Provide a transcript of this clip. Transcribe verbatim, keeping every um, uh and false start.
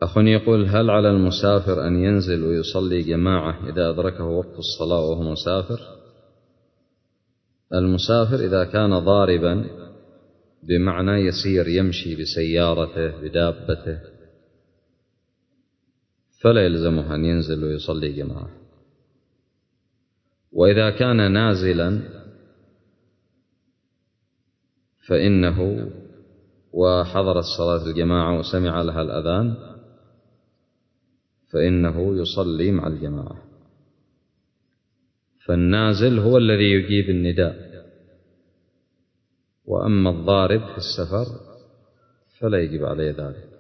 أخ يقول: هل على المسافر أن ينزل ويصلي جماعة إذا أدركه وقت الصلاة وهو مسافر؟ المسافر إذا كان ضاربا بمعنى يسير يمشي بسيارته بدابته فلا يلزمه أن ينزل ويصلي جماعة، وإذا كان نازلا فإنه وحضرت صلاة الجماعة وسمع لها الأذان فإنه يصلي مع الجماعة، فالنازل هو الذي يجيب النداء، وأما الضارب في السفر فلا يجب عليه ذلك.